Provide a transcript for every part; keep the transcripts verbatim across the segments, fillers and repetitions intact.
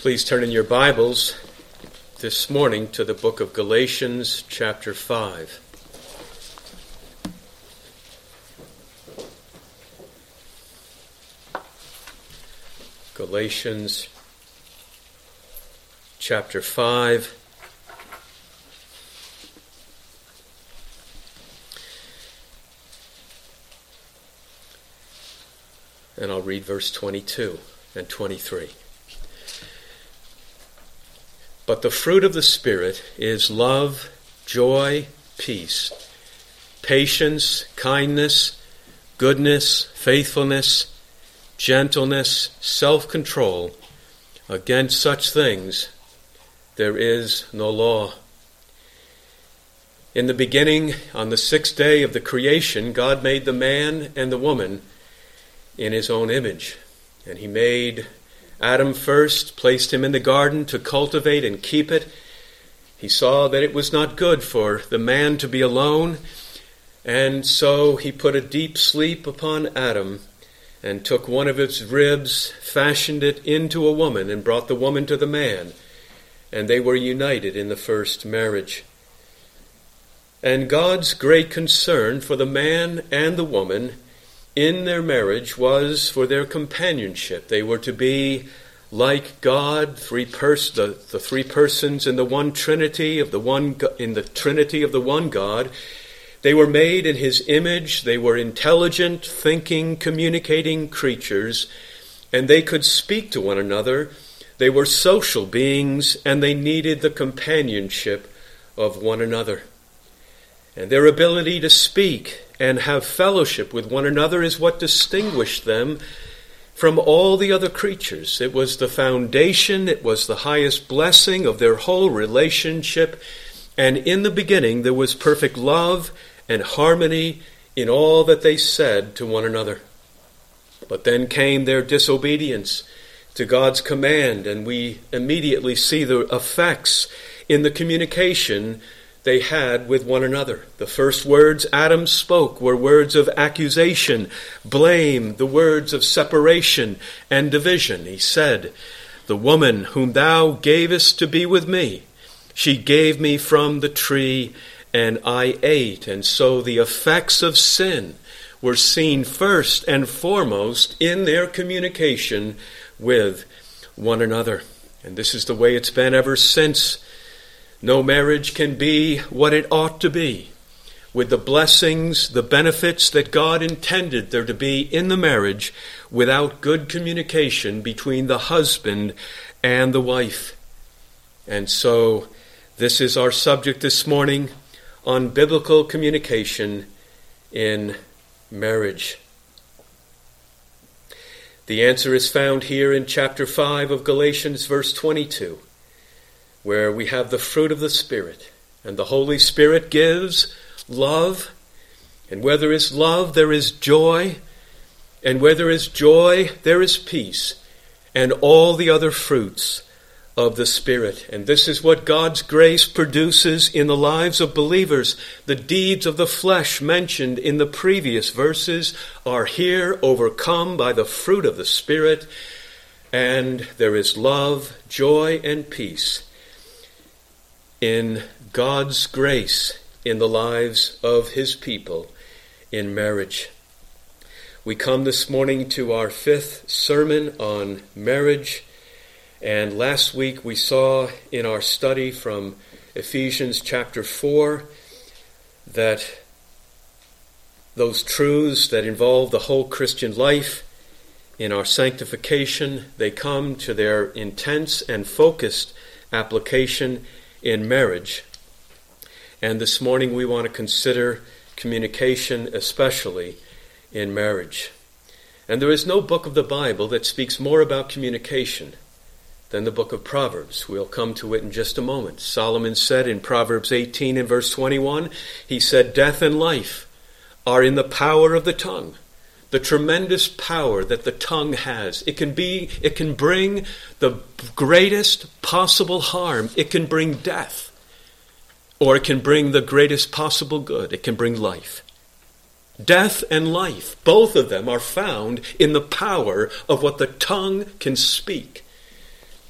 Please turn in your Bibles this morning to the book of Galatians, chapter five. Galatians, chapter five. And I'll read verse twenty-two and twenty-three. But the fruit of the Spirit is love, joy, peace, patience, kindness, goodness, faithfulness, gentleness, self-control. Against such things there is no law. In the beginning, on the sixth day of the creation, God made the man and the woman in his own image. And he made Adam first, placed him in the garden to cultivate and keep it. He saw that it was not good for the man to be alone, and so he put a deep sleep upon Adam and took one of its ribs, fashioned it into a woman, and brought the woman to the man, and they were united in the first marriage. And God's great concern for the man and the woman in their marriage was for their companionship. They were to be like God, three pers- the, the three persons in the one Trinity of the one in the Trinity of the one God. They were made in His image. They were intelligent, thinking, communicating creatures, and they could speak to one another. They were social beings, and they needed the companionship of one another. And their ability to speak and have fellowship with one another is what distinguished them from all the other creatures. It was the foundation, it was the highest blessing of their whole relationship. And in the beginning there was perfect love and harmony in all that they said to one another. But then came their disobedience to God's command, and we immediately see the effects in the communication they had with one another. The first words Adam spoke were words of accusation, blame, the words of separation and division. He said, "The woman whom thou gavest to be with me, she gave me from the tree, and I ate." And so the effects of sin were seen first and foremost in their communication with one another. And this is the way it's been ever since. No marriage can be what it ought to be, with the blessings, the benefits that God intended there to be in the marriage, without good communication between the husband and the wife. And so this is our subject this morning on biblical communication in marriage. The answer is found here in chapter five of Galatians, verse twenty-two. Where we have the fruit of the Spirit. And the Holy Spirit gives love. And where there is love, there is joy. And where there is joy, there is peace. And all the other fruits of the Spirit. And this is what God's grace produces in the lives of believers. The deeds of the flesh mentioned in the previous verses are here overcome by the fruit of the Spirit. And there is love, joy, and peace in God's grace in the lives of His people in marriage. We come this morning to our fifth sermon on marriage, and last week we saw in our study from Ephesians chapter four that those truths that involve the whole Christian life in our sanctification, they come to their intense and focused application in marriage. And this morning we want to consider communication, especially in marriage. And there is no book of the Bible that speaks more about communication than the book of Proverbs. We'll come to it in just a moment. Solomon said in Proverbs eighteen and verse twenty-one, he said, "Death and life are in the power of the tongue." The tremendous power that the tongue has. It can be, it can bring the greatest possible harm. It can bring death. Or it can bring the greatest possible good. It can bring life. Death and life, both of them are found in the power of what the tongue can speak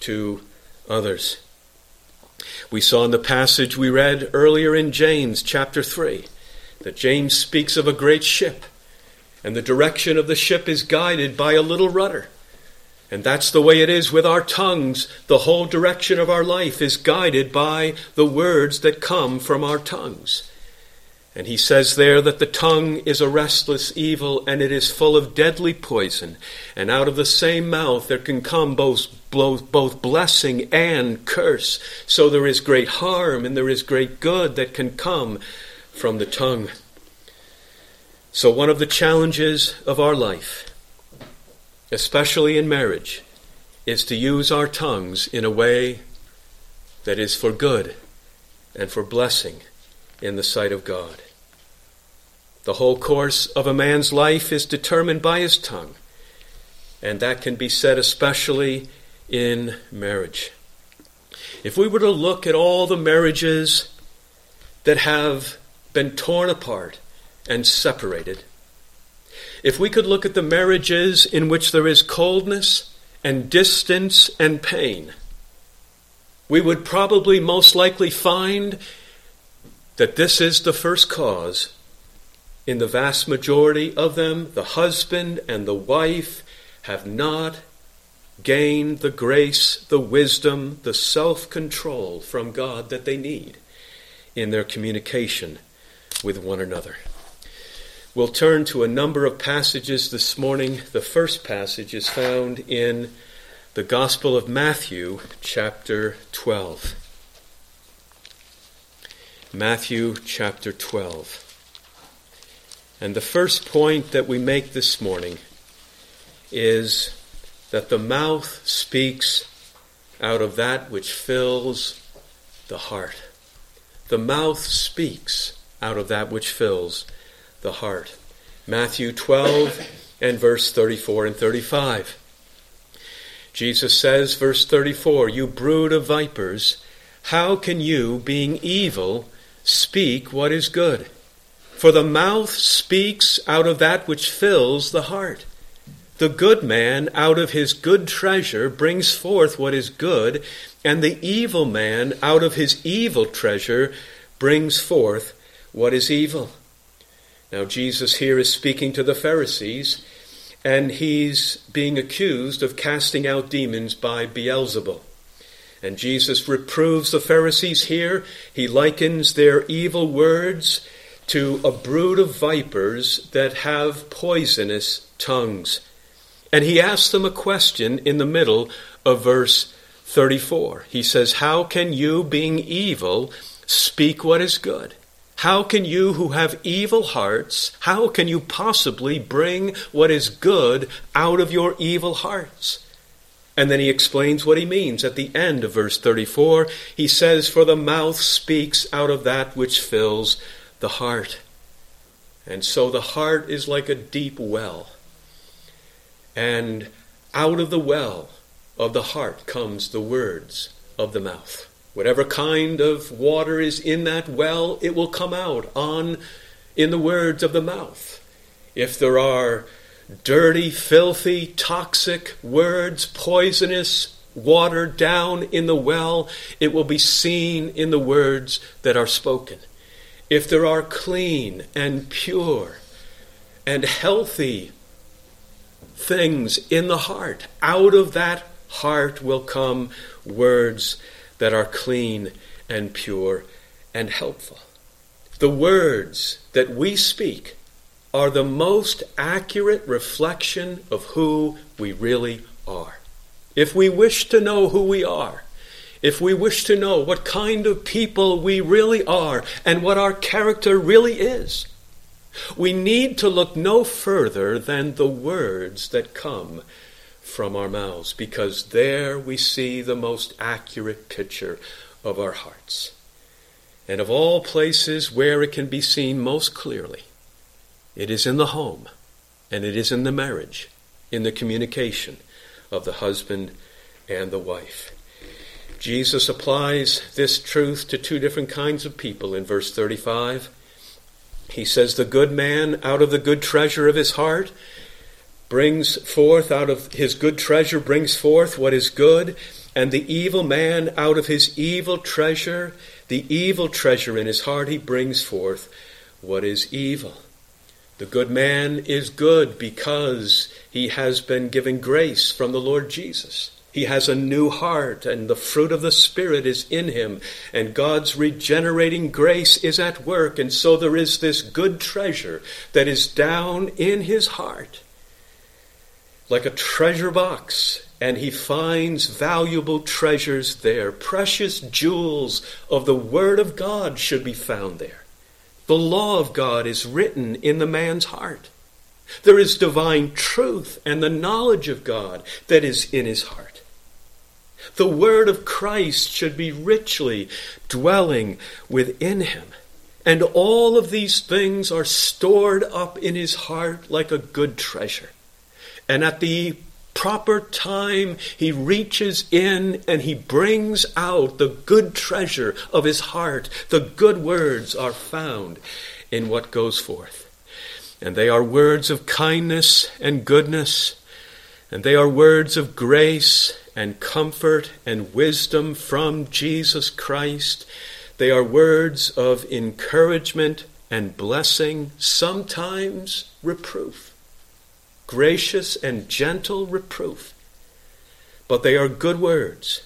to others. We saw in the passage we read earlier in James chapter three that James speaks of a great ship, and the direction of the ship is guided by a little rudder. And that's the way it is with our tongues. The whole direction of our life is guided by the words that come from our tongues. And he says there that the tongue is a restless evil, and it is full of deadly poison. And out of the same mouth there can come both, both blessing and curse. So there is great harm and there is great good that can come from the tongue. So one of the challenges of our life, especially in marriage, is to use our tongues in a way that is for good and for blessing in the sight of God. The whole course of a man's life is determined by his tongue, and that can be said especially in marriage. If we were to look at all the marriages that have been torn apart and separated, if we could look at the marriages in which there is coldness and distance and pain, we would probably most likely find that this is the first cause. In the vast majority of them, the husband and the wife have not gained the grace, the wisdom, the self-control from God that they need in their communication with one another. We'll turn to a number of passages this morning. The first passage is found in the Gospel of Matthew, chapter twelve. Matthew, chapter twelve. And the first point that we make this morning is that the mouth speaks out of that which fills the heart. The mouth speaks out of that which fills the heart. Matthew twelve and verse thirty-four and thirty-five. Jesus says, verse thirty-four, "You brood of vipers, how can you, being evil, speak what is good? For the mouth speaks out of that which fills the heart. The good man out of his good treasure brings forth what is good, and the evil man out of his evil treasure brings forth what is evil." Now Jesus here is speaking to the Pharisees, and he's being accused of casting out demons by Beelzebul. And Jesus reproves the Pharisees here. He likens their evil words to a brood of vipers that have poisonous tongues. And he asks them a question in the middle of verse thirty-four. He says, "How can you, being evil, speak what is good? How can you who have evil hearts, how can you possibly bring what is good out of your evil hearts?" And then he explains what he means at the end of verse thirty-four. He says, "For the mouth speaks out of that which fills the heart." And so the heart is like a deep well. And out of the well of the heart comes the words of the mouth. Whatever kind of water is in that well, it will come out on in the words of the mouth. If there are dirty, filthy, toxic words, poisonous water down in the well, it will be seen in the words that are spoken. If there are clean and pure and healthy things in the heart, out of that heart will come words that are clean and pure and helpful. The words that we speak are the most accurate reflection of who we really are. If we wish to know who we are, if we wish to know what kind of people we really are and what our character really is, we need to look no further than the words that come from our mouths, because there we see the most accurate picture of our hearts. And of all places where it can be seen most clearly, it is in the home, and it is in the marriage, in the communication of the husband and the wife. Jesus applies this truth to two different kinds of people in verse thirty-five. He says, "The good man out of the good treasure of his heart brings forth, out of his good treasure brings forth what is good, And the evil man, out of his evil treasure, the evil treasure in his heart, he brings forth what is evil. The good man is good because he has been given grace from the Lord Jesus. He has a new heart, and the fruit of the Spirit is in him, and God's regenerating grace is at work, and so there is this good treasure that is down in his heart, like a treasure box, and he finds valuable treasures there. Precious jewels of the Word of God should be found there. The law of God is written in the man's heart. There is divine truth and the knowledge of God that is in his heart. The word of Christ should be richly dwelling within him. And all of these things are stored up in his heart like a good treasure. And at the proper time, he reaches in and he brings out the good treasure of his heart. The good words are found in what goes forth. And they are words of kindness and goodness. And they are words of grace and comfort and wisdom from Jesus Christ. They are words of encouragement and blessing, sometimes reproof. Gracious and gentle reproof. But they are good words.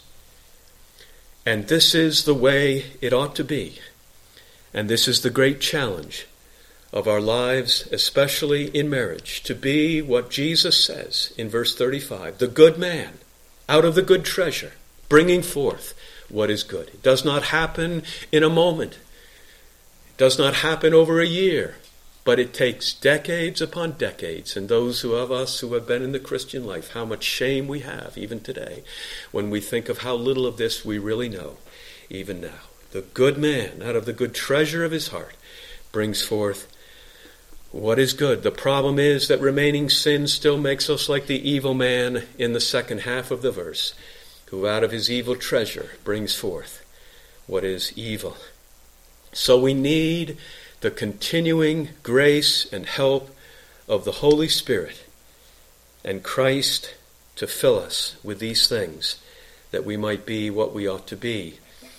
And this is the way it ought to be. And this is the great challenge of our lives, especially in marriage, to be what Jesus says in verse thirty-five, the good man, out of the good treasure, bringing forth what is good. It does not happen in a moment. It does not happen over a year. But it takes decades upon decades. And those who of us who have been in the Christian life, how much shame we have even today when we think of how little of this we really know even now. The good man, out of the good treasure of his heart, brings forth what is good. The problem is that remaining sin still makes us like the evil man in the second half of the verse, who out of his evil treasure brings forth what is evil. So we need the continuing grace and help of the Holy Spirit and Christ to fill us with these things, that we might be what we ought to be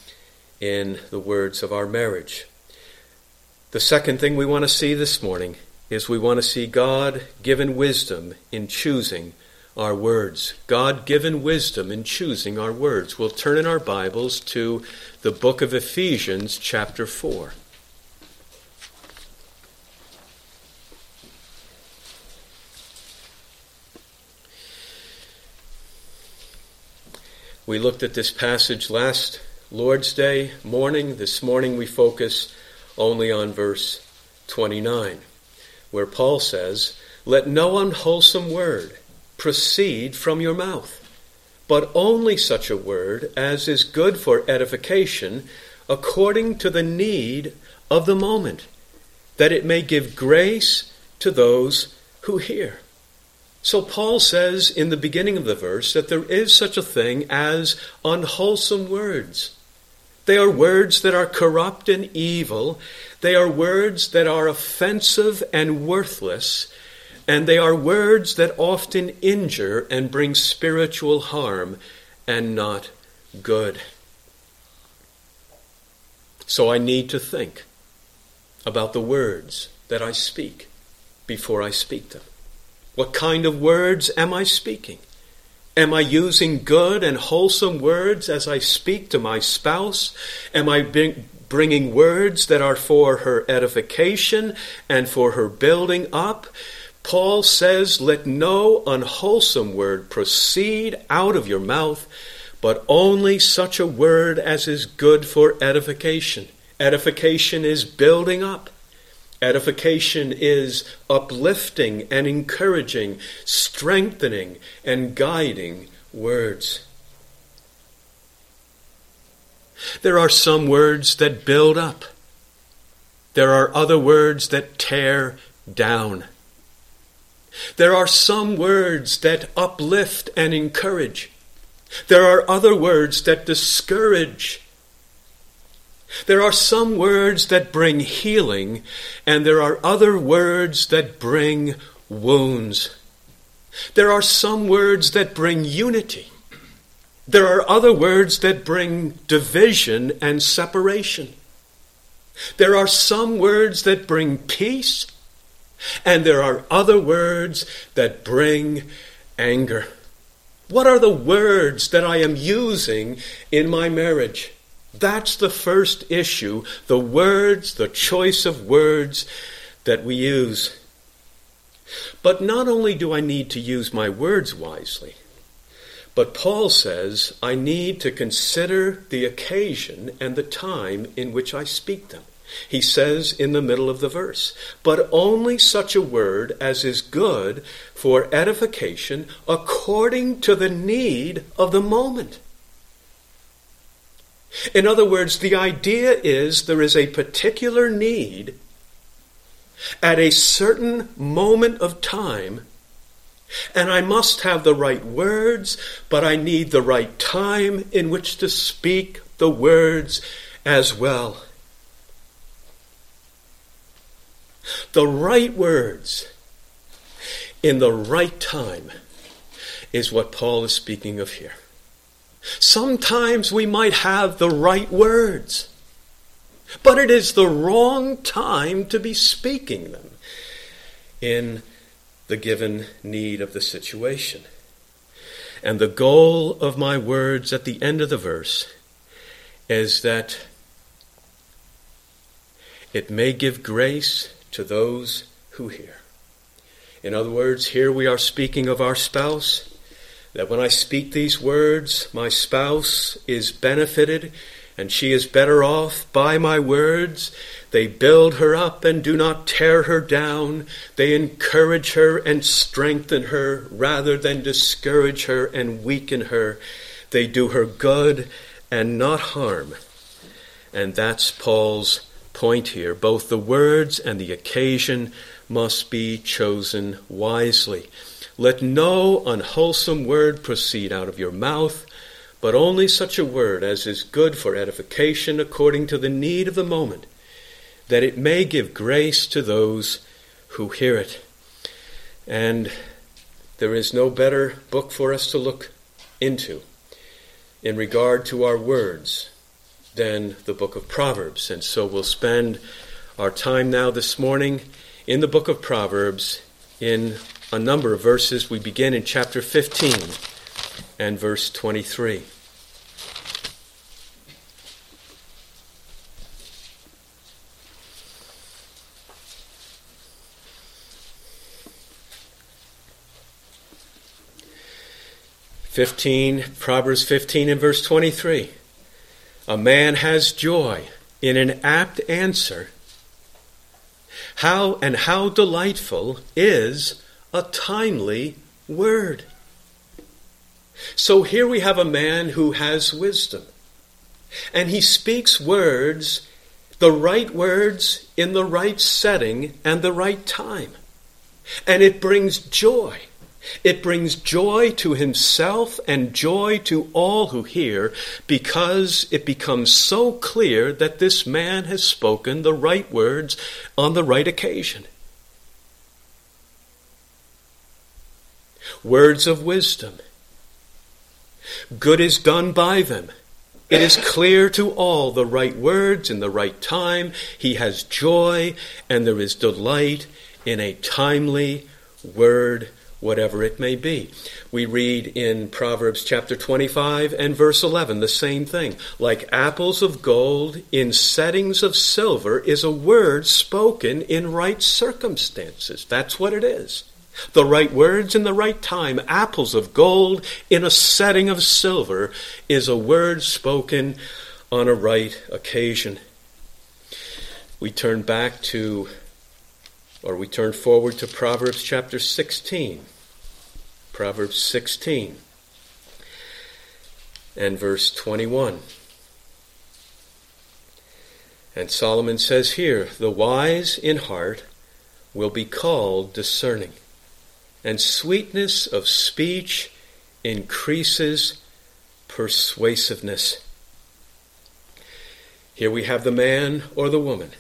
in the words of our marriage. The second thing we want to see this morning is we want to see God-given wisdom in choosing our words. God-given wisdom in choosing our words. We'll turn in our Bibles to the book of Ephesians, chapter four. We looked at this passage last Lord's Day morning. This morning we focus only on verse twenty-nine, where Paul says, "Let no unwholesome word proceed from your mouth, but only such a word as is good for edification according to the need of the moment, that it may give grace to those who hear." So Paul says in the beginning of the verse that there is such a thing as unwholesome words. They are words that are corrupt and evil. They are words that are offensive and worthless. And they are words that often injure and bring spiritual harm and not good. So I need to think about the words that I speak before I speak them. What kind of words am I speaking? Am I using good and wholesome words as I speak to my spouse? Am I bring, bringing words that are for her edification and for her building up? Paul says, let no unwholesome word proceed out of your mouth, but only such a word as is good for edification. Edification is building up. Edification is uplifting and encouraging, strengthening and guiding words. There are some words that build up. There are other words that tear down. There are some words that uplift and encourage. There are other words that discourage. There are some words that bring healing, and there are other words that bring wounds. There are some words that bring unity. There are other words that bring division and separation. There are some words that bring peace, and there are other words that bring anger. What are the words that I am using in my marriage? That's the first issue, the words, the choice of words that we use. But not only do I need to use my words wisely, but Paul says I need to consider the occasion and the time in which I speak them. He says in the middle of the verse, but only such a word as is good for edification according to the need of the moment. In other words, the idea is there is a particular need at a certain moment of time, and I must have the right words, but I need the right time in which to speak the words as well. The right words in the right time is what Paul is speaking of here. Sometimes we might have the right words, but it is the wrong time to be speaking them in the given need of the situation. And the goal of my words at the end of the verse is that it may give grace to those who hear. In other words, here we are speaking of our spouse, that when I speak these words, my spouse is benefited and she is better off by my words. They build her up and do not tear her down. They encourage her and strengthen her rather than discourage her and weaken her. They do her good and not harm. And that's Paul's point here. Both the words and the occasion must be chosen wisely. Let no unwholesome word proceed out of your mouth, but only such a word as is good for edification according to the need of the moment, that it may give grace to those who hear it. And there is no better book for us to look into in regard to our words than the book of Proverbs. And so we'll spend our time now this morning in the book of Proverbs in a number of verses. We begin in chapter fifteen and verse twenty-three. Fifteen, Proverbs fifteen and verse twenty-three. A man has joy in an apt answer. How and how delightful is a timely word. So here we have a man who has wisdom, and he speaks words, the right words in the right setting and the right time. And it brings joy. It brings joy to himself and joy to all who hear, because it becomes so clear that this man has spoken the right words on the right occasion. Words of wisdom. Good is done by them. It is clear to all the right words in the right time. He has joy, and there is delight in a timely word, whatever it may be. We read in Proverbs chapter twenty-five and verse eleven the same thing. Like apples of gold in settings of silver is a word spoken in right circumstances. That's what it is. The right words in the right time, apples of gold in a setting of silver, is a word spoken on a right occasion. We turn back to Or we turn forward to Proverbs chapter sixteen. Proverbs sixteen and verse twenty-one. And Solomon says here, the wise in heart will be called discerning, and sweetness of speech increases persuasiveness. Here we have the man or the woman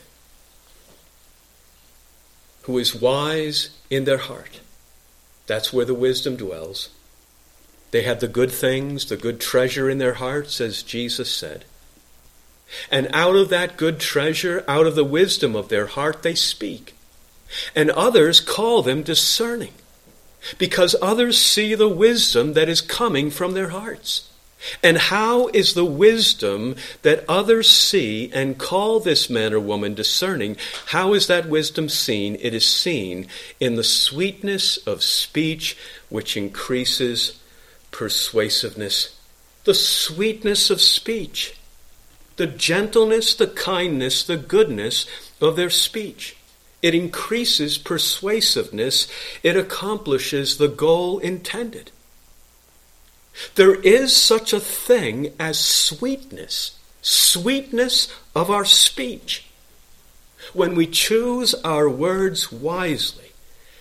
who is wise in their heart. That's where the wisdom dwells. They have the good things, the good treasure in their hearts, as Jesus said. And out of that good treasure, out of the wisdom of their heart, they speak. And others call them discerning, because others see the wisdom that is coming from their hearts. And how is the wisdom that others see and call this man or woman discerning, how is that wisdom seen? It is seen in the sweetness of speech, which increases persuasiveness. The sweetness of speech, the gentleness, the kindness, the goodness of their speech. It increases persuasiveness. It accomplishes the goal intended. There is such a thing as sweetness, sweetness of our speech. When we choose our words wisely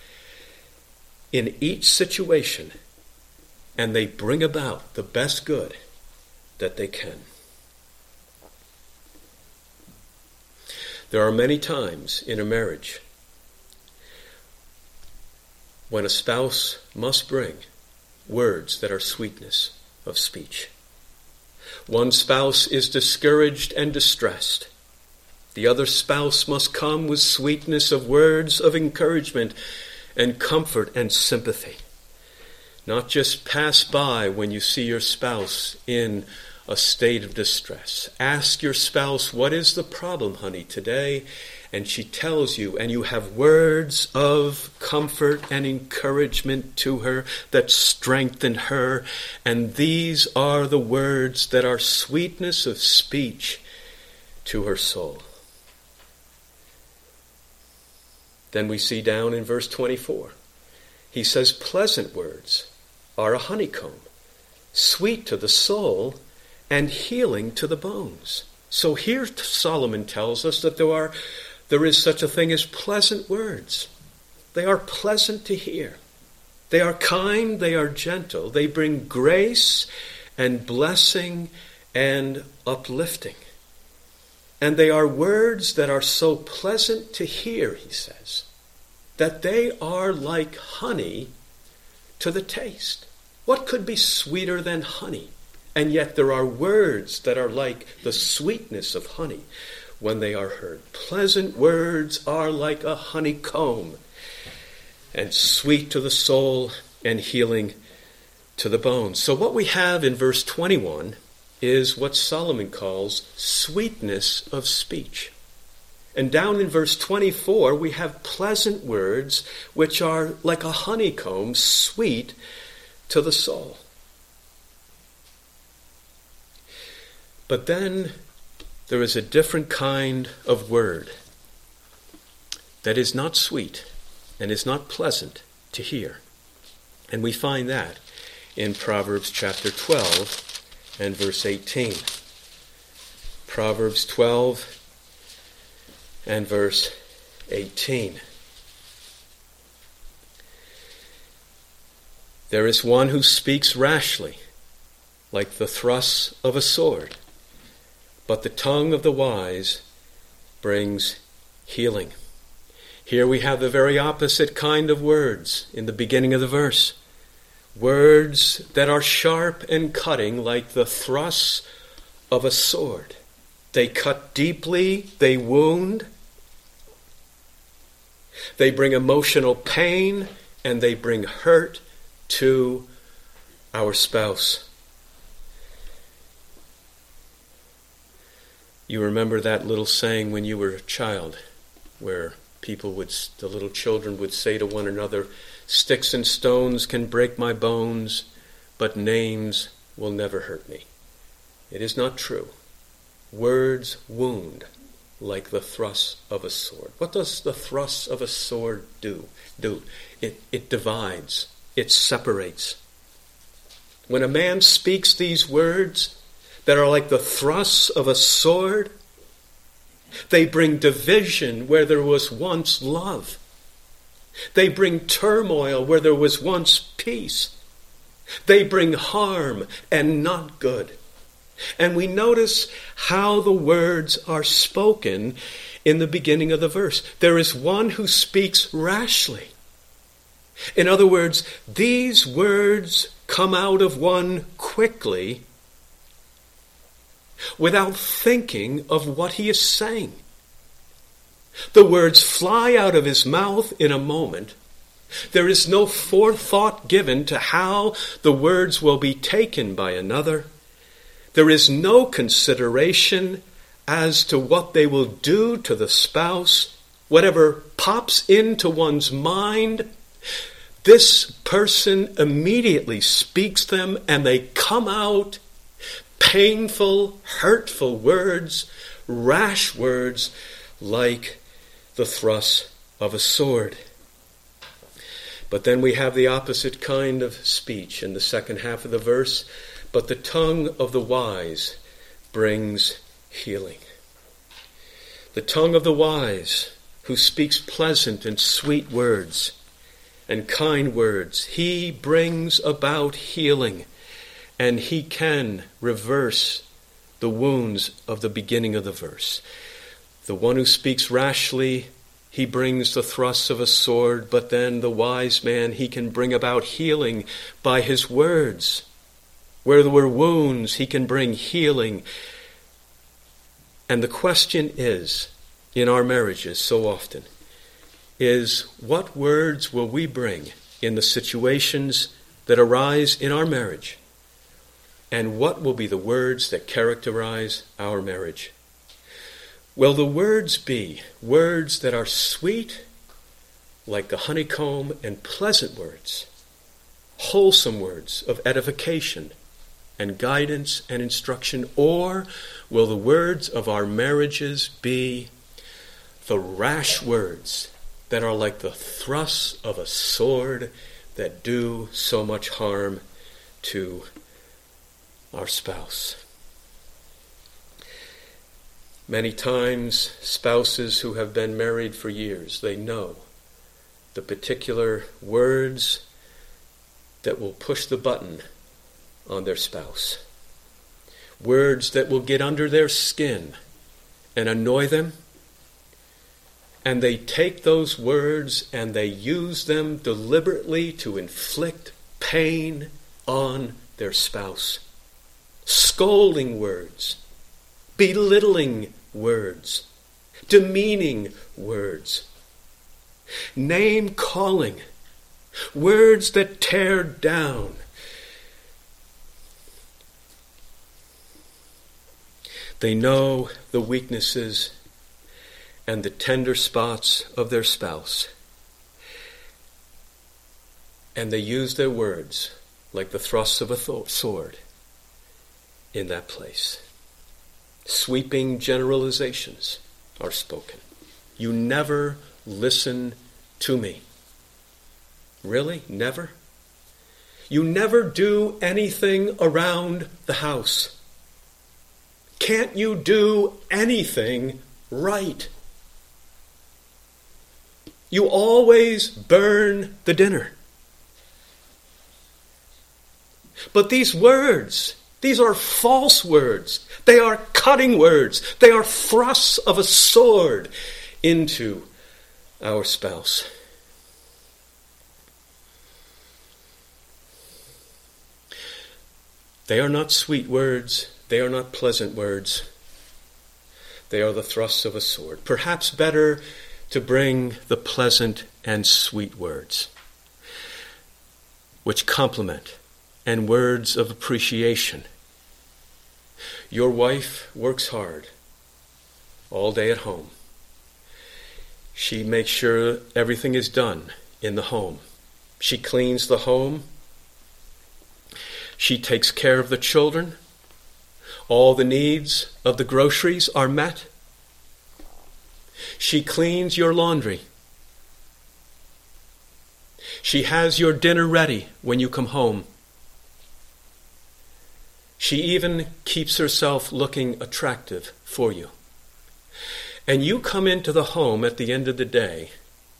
in each situation, and they bring about the best good that they can. There are many times in a marriage when a spouse must bring words that are sweetness of speech. One spouse is discouraged and distressed. The other spouse must come with sweetness of words of encouragement and comfort and sympathy. Not just pass by when you see your spouse in a state of distress. Ask your spouse, what is the problem, honey, today? And she tells you, and you have words of comfort and encouragement to her that strengthen her. And these are the words that are sweetness of speech to her soul. Then we see down in verse twenty-four, he says, pleasant words are a honeycomb, sweet to the soul and healing to the bones. So here Solomon tells us that there are there is such a thing as pleasant words. They are pleasant to hear. They are kind, they are gentle. They bring grace and blessing and uplifting. And they are words that are so pleasant to hear, he says, that they are like honey to the taste. What could be sweeter than honey? And yet there are words that are like the sweetness of honey when they are heard. Pleasant words are like a honeycomb, and sweet to the soul and healing to the bones. So what we have in verse twenty-one is what Solomon calls sweetness of speech. And down in verse twenty-four, we have pleasant words which are like a honeycomb, sweet to the soul. But then there is a different kind of word that is not sweet and is not pleasant to hear. And we find that in Proverbs chapter twelve and verse eighteen. Proverbs twelve and verse eighteen. There is one who speaks rashly, like the thrusts of a sword, but the tongue of the wise brings healing. Here we have the very opposite kind of words in the beginning of the verse. Words that are sharp and cutting like the thrusts of a sword. They cut deeply, they wound, they bring emotional pain, and they bring hurt to our spouse. You remember that little saying when you were a child, where people would, the little children would say to one another, "Sticks and stones can break my bones, but names will never hurt me." It is not true. Words wound like the thrust of a sword. What does the thrust of a sword do? Do it, it divides. It separates. When a man speaks these words that are like the thrusts of a sword, they bring division where there was once love. They bring turmoil where there was once peace. They bring harm and not good. And we notice how the words are spoken in the beginning of the verse. There is one who speaks rashly. In other words, these words come out of one quickly without thinking of what he is saying. The words fly out of his mouth in a moment. There is no forethought given to how the words will be taken by another. There is no consideration as to what they will do to the spouse. Whatever pops into one's mind, this person immediately speaks them, and they come out painful, hurtful words, rash words, like the thrust of a sword. But then we have the opposite kind of speech in the second half of the verse. But the tongue of the wise brings healing. The tongue of the wise, who speaks pleasant and sweet words and kind words, he brings about healing, and he can reverse the wounds of the beginning of the verse. The one who speaks rashly, he brings the thrusts of a sword, but then the wise man, he can bring about healing by his words. Where there were wounds, he can bring healing. And the question is, in our marriages so often, is what words will we bring in the situations that arise in our marriage? And what will be the words that characterize our marriage? Will the words be words that are sweet, like the honeycomb, and pleasant words, wholesome words of edification and guidance and instruction? Or will the words of our marriages be the rash words that are like the thrusts of a sword that do so much harm to our spouse? Many times, spouses who have been married for years, they know the particular words that will push the button on their spouse. Words that will get under their skin and annoy them. And they take those words and they use them deliberately to inflict pain on their spouse. Scolding words, belittling words, demeaning words, name-calling, words that tear down. They know the weaknesses and the tender spots of their spouse, and they use their words like the thrusts of a th- sword in that place. Sweeping generalizations are spoken. You never listen to me. Really? Never? You never do anything around the house. Can't you do anything right? You always burn the dinner. But these words, these are false words. They are cutting words. They are thrusts of a sword into our spouse. They are not sweet words. They are not pleasant words. They are the thrusts of a sword. Perhaps better to bring the pleasant and sweet words, which compliment, and words of appreciation. Your wife works hard all day at home. She makes sure everything is done in the home. She cleans the home. She takes care of the children. All the needs of the groceries are met. She cleans your laundry. She has your dinner ready when you come home. She even keeps herself looking attractive for you. And you come into the home at the end of the day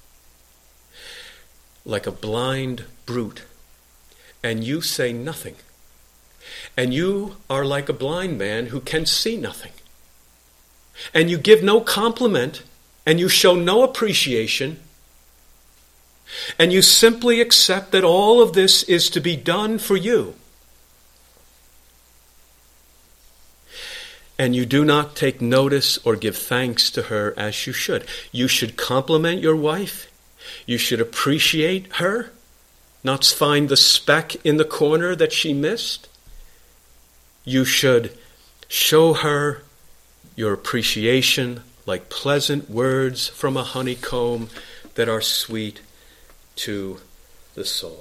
like a blind brute, and you say nothing. And you are like a blind man who can see nothing. And you give no compliment, and you show no appreciation. And you simply accept that all of this is to be done for you. And you do not take notice or give thanks to her as you should. You should compliment your wife. You should appreciate her, not find the speck in the corner that she missed. You should show her your appreciation like pleasant words from a honeycomb that are sweet to the soul.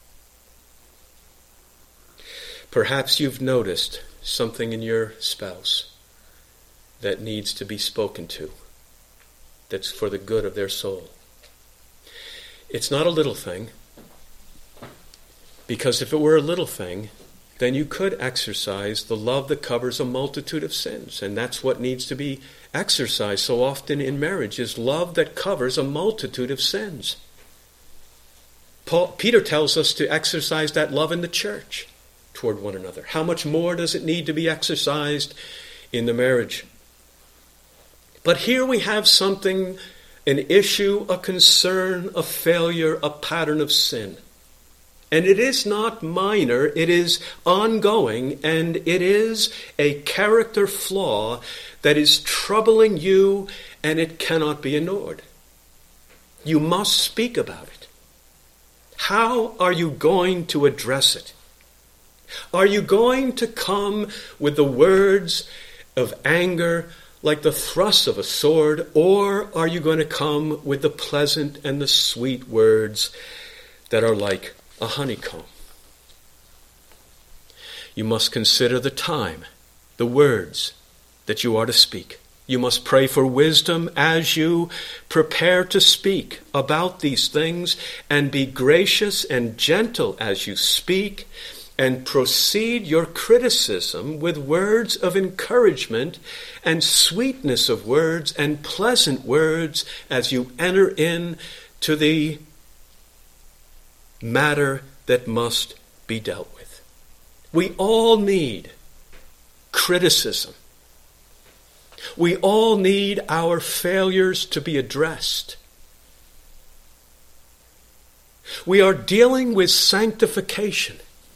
Perhaps you've noticed something in your spouse that needs to be spoken to, that's for the good of their soul. It's not a little thing, because if it were a little thing, then you could exercise the love that covers a multitude of sins, and that's what needs to be exercised so often in marriage, is love that covers a multitude of sins. Paul, Peter tells us to exercise that love in the church toward one another. How much more does it need to be exercised in the marriage? But here we have something, an issue, a concern, a failure, a pattern of sin. And it is not minor, it is ongoing, and it is a character flaw that is troubling you, and it cannot be ignored. You must speak about it. How are you going to address it? Are you going to come with the words of anger like the thrust of a sword, or are you going to come with the pleasant and the sweet words that are like a honeycomb? You must consider the time, the words that you are to speak. You must pray for wisdom as you prepare to speak about these things, and be gracious and gentle as you speak, and proceed your criticism with words of encouragement and sweetness of words and pleasant words as you enter in to the matter that must be dealt with. We all need criticism. We all need our failures to be addressed. We are dealing with sanctification.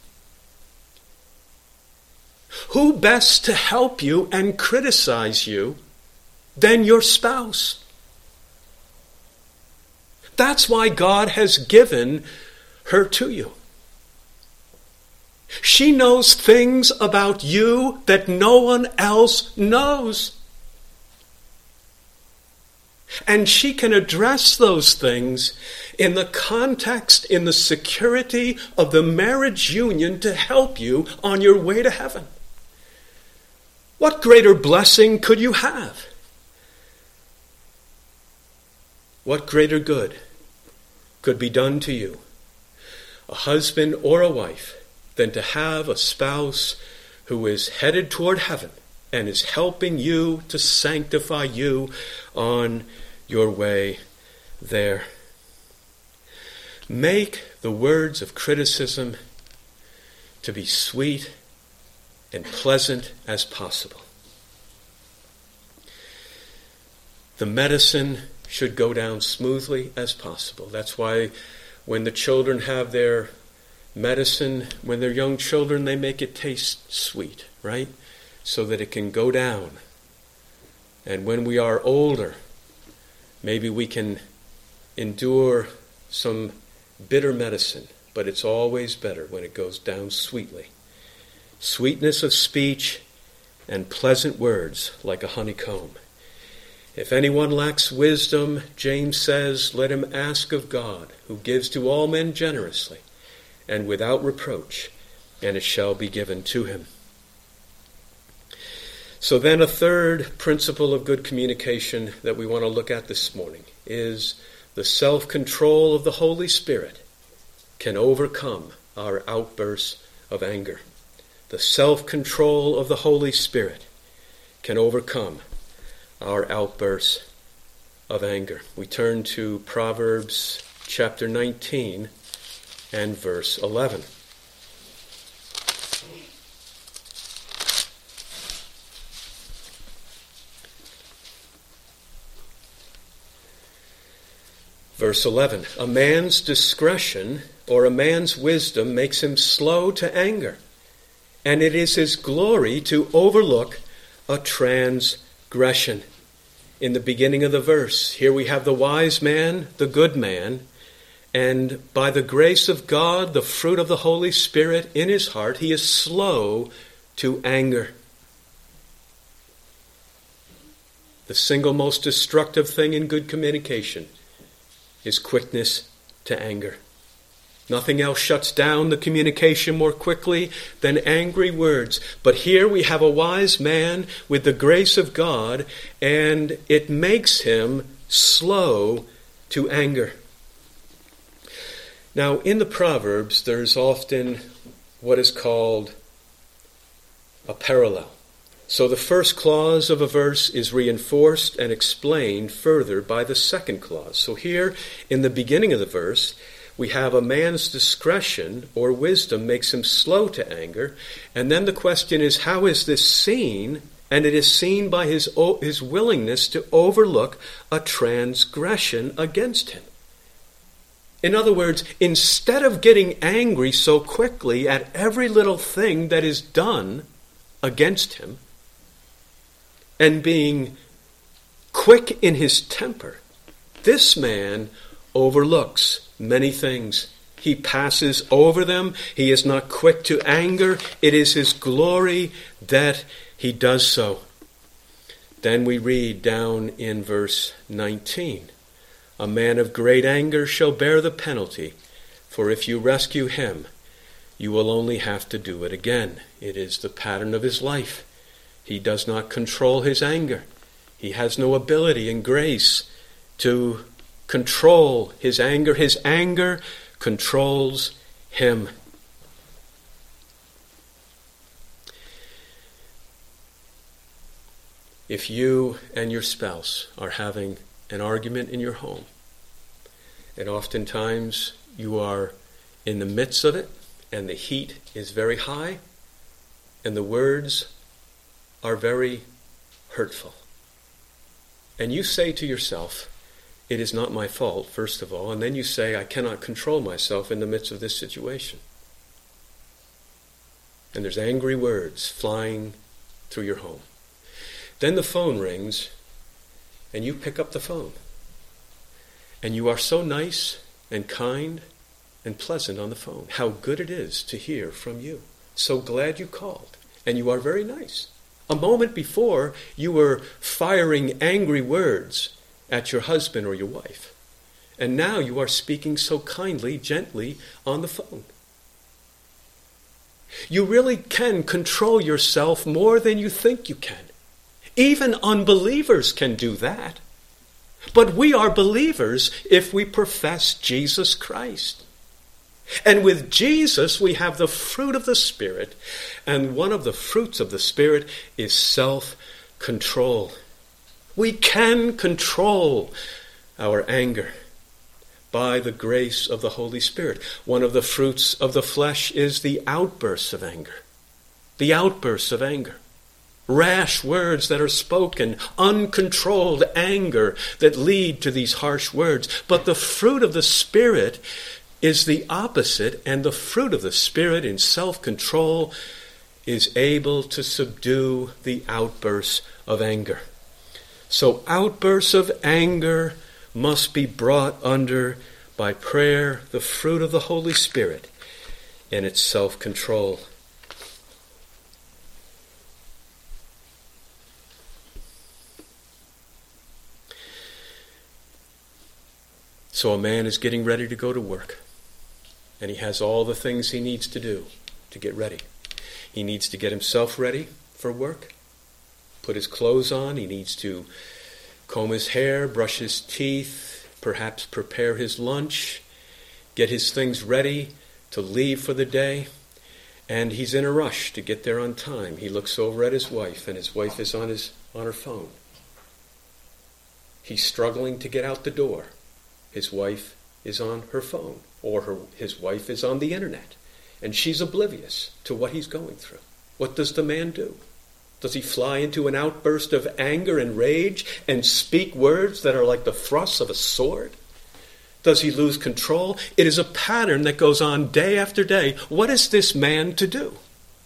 Who best to help you and criticize you than your spouse? That's why God has given her to you. She knows things about you that no one else knows. And she can address those things in the context, in the security of the marriage union to help you on your way to heaven. What greater blessing could you have? What greater good could be done to you, a husband or a wife, than to have a spouse who is headed toward heaven and is helping you to sanctify you on your way there? Make the words of criticism to be sweet and pleasant as possible. The medicine should go down smoothly as possible. That's why when the children have their medicine, when they're young children, they make it taste sweet, right? So that it can go down. And when we are older, maybe we can endure some bitter medicine, but it's always better when it goes down sweetly. Sweetness of speech and pleasant words like a honeycomb. If anyone lacks wisdom, James says, let him ask of God, who gives to all men generously and without reproach, and it shall be given to him. So then a third principle of good communication that we want to look at this morning is the self-control of the Holy Spirit can overcome our outbursts of anger. The self-control of the Holy Spirit can overcome our outbursts of anger. We turn to Proverbs chapter nineteen and verse eleven. Verse eleven, a man's discretion or a man's wisdom makes him slow to anger, and it is his glory to overlook a transgression. In the beginning of the verse, here we have the wise man, the good man, and by the grace of God, the fruit of the Holy Spirit in his heart, he is slow to anger. The single most destructive thing in good communication is quickness to anger. Nothing else shuts down the communication more quickly than angry words. But here we have a wise man with the grace of God, and it makes him slow to anger. Now, in the Proverbs, there's often what is called a parallel. So the first clause of a verse is reinforced and explained further by the second clause. So here, in the beginning of the verse, we have a man's discretion or wisdom makes him slow to anger. And then the question is, how is this seen? And it is seen by his, his willingness to overlook a transgression against him. In other words, instead of getting angry so quickly at every little thing that is done against him, and being quick in his temper, this man overlooks many things. He passes over them. He is not quick to anger. It is his glory that he does so. Then we read down in verse nineteen, a man of great anger shall bear the penalty, for if you rescue him, you will only have to do it again. It is the pattern of his life. He does not control his anger. He has no ability and grace to control his anger. His anger controls him. If you and your spouse are having an argument in your home, and oftentimes you are in the midst of it, and the heat is very high, and the words are very hurtful, and you say to yourself, it is not my fault, first of all, and then you say, I cannot control myself in the midst of this situation. And there's angry words flying through your home. Then the phone rings, and you pick up the phone. And you are so nice and kind and pleasant on the phone. How good it is to hear from you. So glad you called. And you are very nice. A moment before, you were firing angry words at your husband or your wife. And now you are speaking so kindly, gently on the phone. You really can control yourself more than you think you can. Even unbelievers can do that. But we are believers if we profess Jesus Christ. And with Jesus, we have the fruit of the Spirit. And one of the fruits of the Spirit is self-control. We can control our anger by the grace of the Holy Spirit. One of the fruits of the flesh is the outbursts of anger. The outbursts of anger. Rash words that are spoken, uncontrolled anger that lead to these harsh words. But the fruit of the Spirit is the opposite, and the fruit of the Spirit in self-control is able to subdue the outbursts of anger. So outbursts of anger must be brought under by prayer, the fruit of the Holy Spirit, and its self-control. So a man is getting ready to go to work, and he has all the things he needs to do to get ready. He needs to get himself ready for work, put his clothes on. He needs to comb his hair, brush his teeth, perhaps prepare his lunch, get his things ready to leave for the day. And he's in a rush to get there on time. He looks over at his wife, and his wife is on his on her phone. He's struggling to get out the door. His wife is on her phone, or her, his wife is on the internet, and she's oblivious to what he's going through. What does the man do? Does he fly into an outburst of anger and rage and speak words that are like the thrusts of a sword? Does he lose control? It is a pattern that goes on day after day. What is this man to do?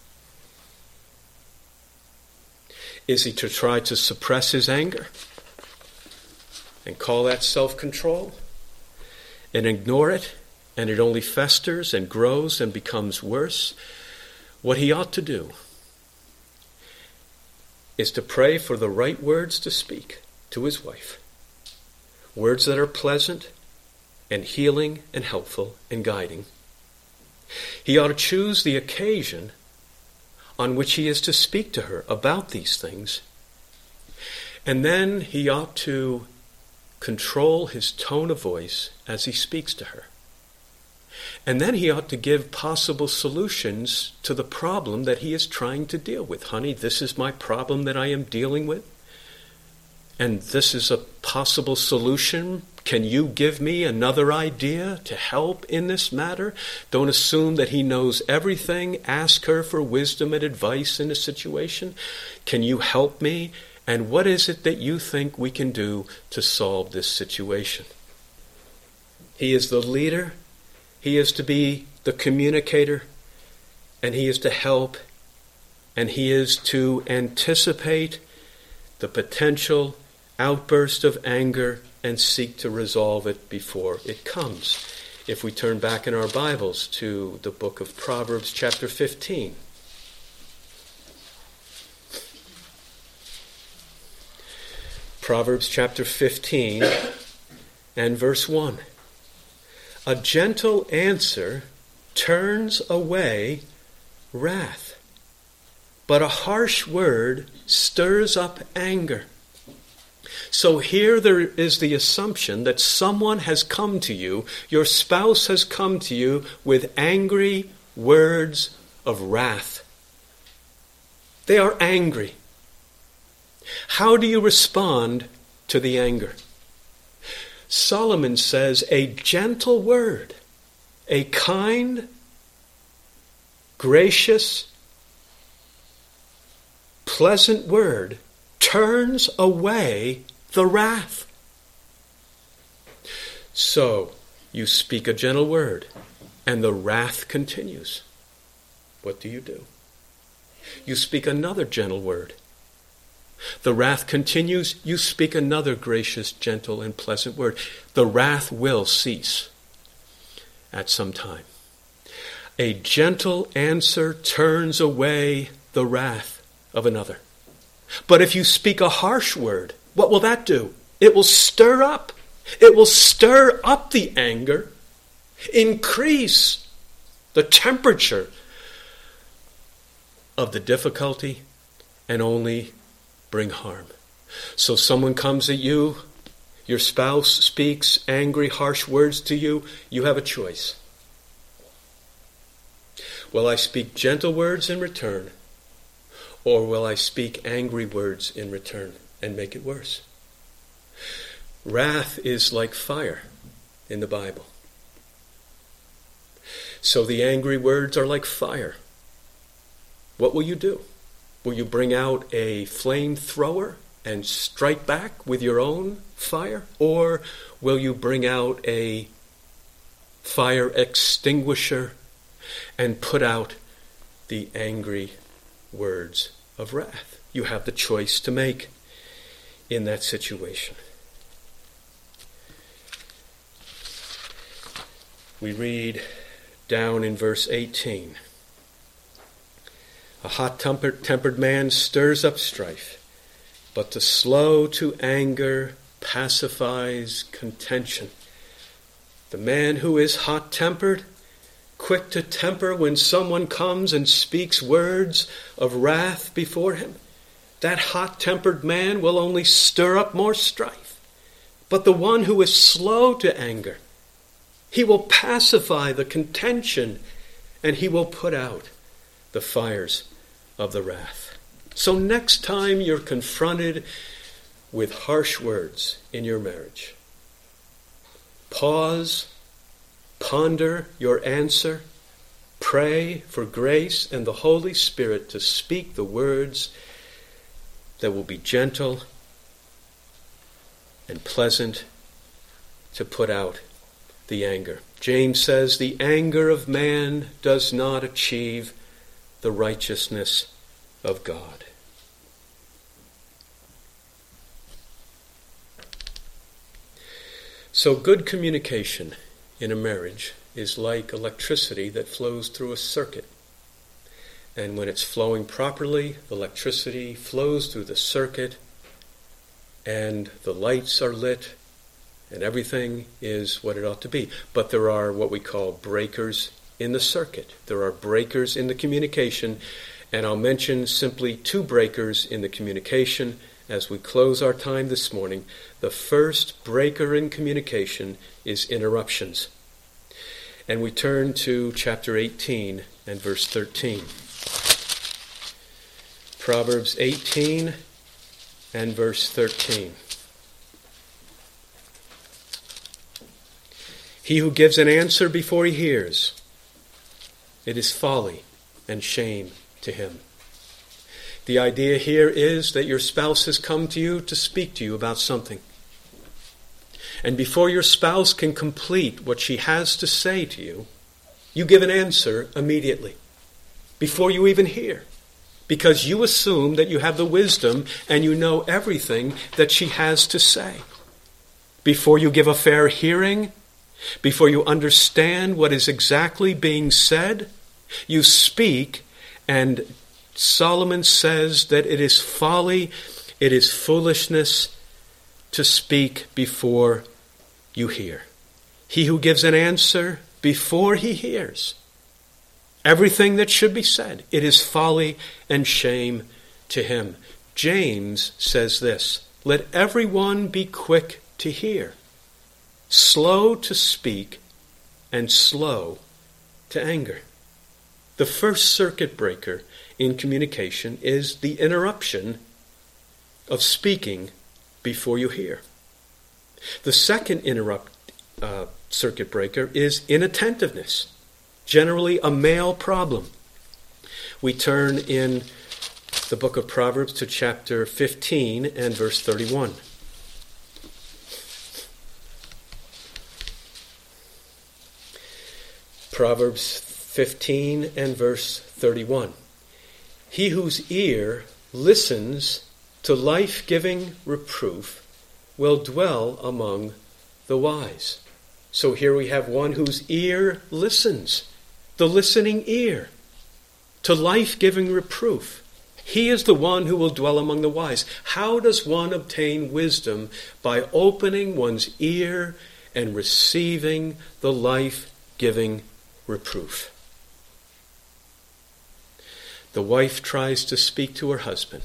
Is he to try to suppress his anger and call that self-control and ignore it, and it only festers and grows and becomes worse? What he ought to do is to pray for the right words to speak to his wife. Words that are pleasant and healing and helpful and guiding. He ought to choose the occasion on which he is to speak to her about these things. And then he ought to control his tone of voice as he speaks to her. And then he ought to give possible solutions to the problem that he is trying to deal with. Honey, this is my problem that I am dealing with, and this is a possible solution. Can you give me another idea to help in this matter? Don't assume that he knows everything. Ask her for wisdom and advice in a situation. Can you help me? And what is it that you think we can do to solve this situation? He is the leader. He is to be the communicator, and he is to help, and he is to anticipate the potential outburst of anger and seek to resolve it before it comes. If we turn back in our Bibles to the book of Proverbs chapter fifteen. Proverbs chapter fifteen and verse one. A gentle answer turns away wrath, but a harsh word stirs up anger. So here there is the assumption that someone has come to you, your spouse has come to you with angry words of wrath. They are angry. How do you respond to the anger? Solomon says a gentle word, a kind, gracious, pleasant word turns away the wrath. So you speak a gentle word and the wrath continues. What do you do? You speak another gentle word. The wrath continues. You speak another gracious, gentle, and pleasant word. The wrath will cease at some time. A gentle answer turns away the wrath of another. But if you speak a harsh word, what will that do? It will stir up. It will stir up the anger, increase the temperature of the difficulty, and only bring harm. So someone comes at you, your spouse speaks angry, harsh words to you, you have a choice. Will I speak gentle words in return, or will I speak angry words in return and make it worse? Wrath is like fire in the Bible. So the angry words are like fire. What will you do? Will you bring out a flamethrower and strike back with your own fire? Or will you bring out a fire extinguisher and put out the angry words of wrath? You have the choice to make in that situation. We read down in verse eighteen. A hot-tempered man stirs up strife, but the slow to anger pacifies contention. The man who is hot-tempered, quick to temper when someone comes and speaks words of wrath before him, that hot-tempered man will only stir up more strife. But the one who is slow to anger, he will pacify the contention, and he will put out the fires of the wrath. So next time you're confronted with harsh words in your marriage, pause, ponder your answer, pray for grace and the Holy Spirit to speak the words that will be gentle and pleasant to put out the anger. James says, the anger of man does not achieve the righteousness of God. So good communication in a marriage is like electricity that flows through a circuit. And when it's flowing properly, the electricity flows through the circuit and the lights are lit and everything is what it ought to be. But there are what we call breakers in the circuit. There are breakers in the communication, and I'll mention simply two breakers in the communication as we close our time this morning. The first breaker in communication is interruptions. And we turn to chapter eighteen and verse thirteen. Proverbs eighteen and verse thirteen. He who gives an answer before he hears, it is folly and shame to him. The idea here is that your spouse has come to you to speak to you about something. And before your spouse can complete what she has to say to you, you give an answer immediately, before you even hear, because you assume that you have the wisdom and you know everything that she has to say. Before you give a fair hearing, before you understand what is exactly being said, you speak, and Solomon says that it is folly, it is foolishness to speak before you hear. He who gives an answer before he hears everything that should be said, it is folly and shame to him. James says this, let everyone be quick to hear, slow to speak, and slow to anger. The first circuit breaker in communication is the interruption of speaking before you hear. The second interrupt uh, circuit breaker is inattentiveness, generally a male problem. We turn in the book of Proverbs to chapter fifteen and verse thirty-one. Proverbs fifteen and verse thirty-one. He whose ear listens to life-giving reproof will dwell among the wise. So here we have one whose ear listens, the listening ear, to life-giving reproof. He is the one who will dwell among the wise. How does one obtain wisdom? By opening one's ear and receiving the life-giving reproof. The wife tries to speak to her husband.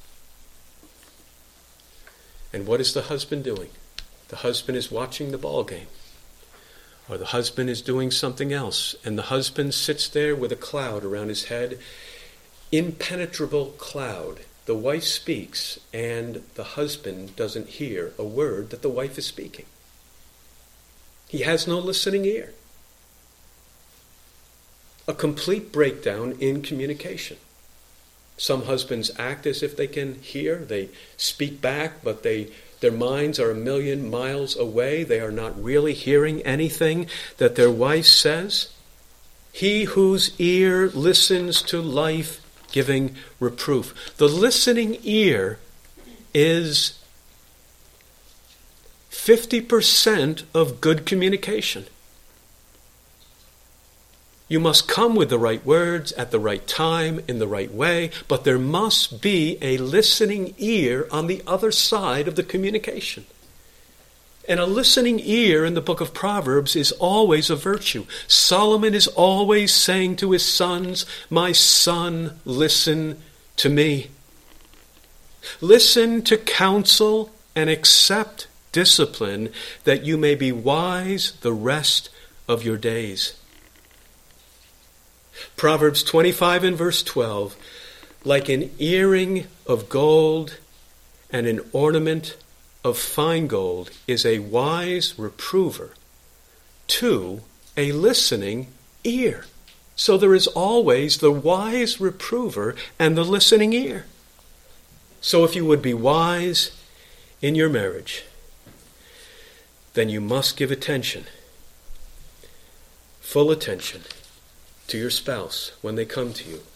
And what is the husband doing? The husband is watching the ball game. Or the husband is doing something else. And the husband sits there with a cloud around his head. Impenetrable cloud. The wife speaks, and the husband doesn't hear a word that the wife is speaking. He has no listening ear. A complete breakdown in communication. Some husbands act as if they can hear. They speak back, but they their minds are a million miles away. They are not really hearing anything that their wife says. He whose ear listens to life-giving reproof. The listening ear is fifty percent of good communication. You must come with the right words at the right time, in the right way, but there must be a listening ear on the other side of the communication. And a listening ear in the book of Proverbs is always a virtue. Solomon is always saying to his sons, my son, listen to me. Listen to counsel and accept discipline, that you may be wise the rest of your days. Proverbs twenty-five and verse twelve, like an earring of gold and an ornament of fine gold is a wise reprover to a listening ear. So there is always the wise reprover and the listening ear. So if you would be wise in your marriage, then you must give attention full attention to your spouse when they come to you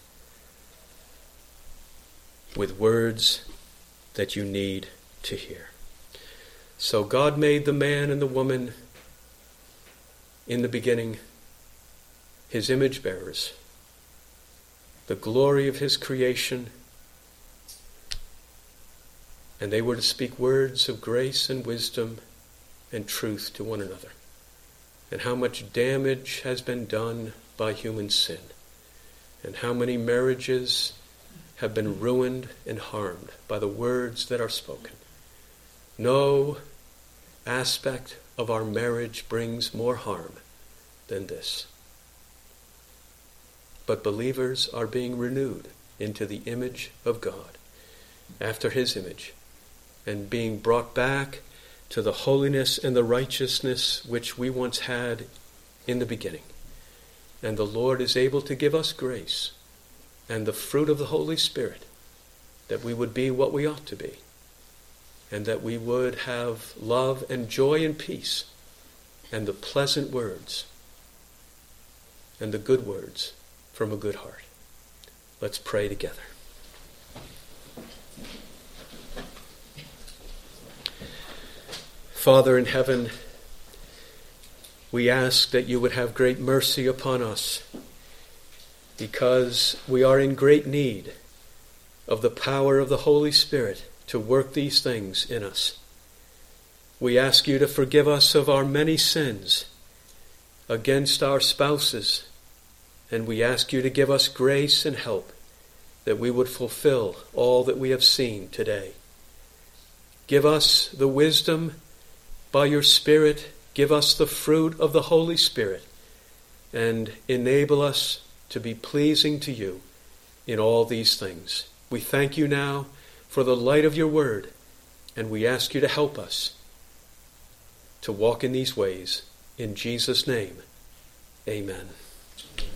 with words that you need to hear. So God made the man and the woman in the beginning his image bearers, the glory of his creation, and they were to speak words of grace and wisdom and truth to one another. And how much damage has been done by human sin, and how many marriages have been ruined and harmed by the words that are spoken. No aspect of our marriage brings more harm than this. But believers are being renewed into the image of God, after his image, and being brought back to the holiness and the righteousness which we once had in the beginning. And the Lord is able to give us grace and the fruit of the Holy Spirit, that we would be what we ought to be, and that we would have love and joy and peace, and the pleasant words, and the good words from a good heart. Let's pray together. Father in heaven, we ask that you would have great mercy upon us, because we are in great need of the power of the Holy Spirit to work these things in us. We ask you to forgive us of our many sins against our spouses, and we ask you to give us grace and help that we would fulfill all that we have seen today. Give us the wisdom by your Spirit. Give us the fruit of the Holy Spirit, and enable us to be pleasing to you in all these things. We thank you now for the light of your word, and we ask you to help us to walk in these ways. In Jesus' name, amen.